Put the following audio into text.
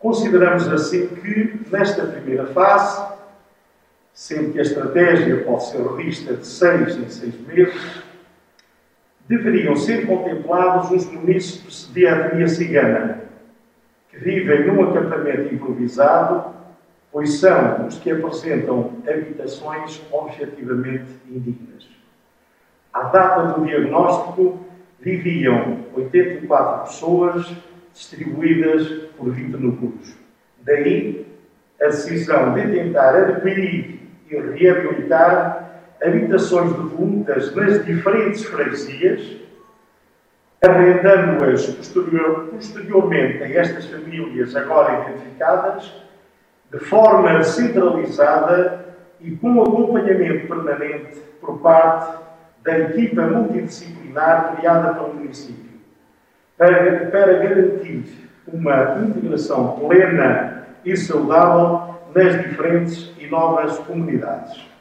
Consideramos assim que, nesta primeira fase, sendo que a estratégia pode ser revista de 6 em 6 meses, deveriam ser contemplados os munícipes de etnia cigana, que vivem num acampamento improvisado, pois são os que apresentam habitações objetivamente indignas. À data do diagnóstico, viviam 84 pessoas distribuídas por 20 núcleos. Daí a decisão de tentar adquirir e reabilitar habitações devolutas nas diferentes freguesias, arrendando-as posteriormente a estas famílias agora identificadas, de forma descentralizada e com acompanhamento permanente por parte da equipa multidisciplinar criada pelo município, para garantir uma integração plena e saudável nas diferentes e novas comunidades.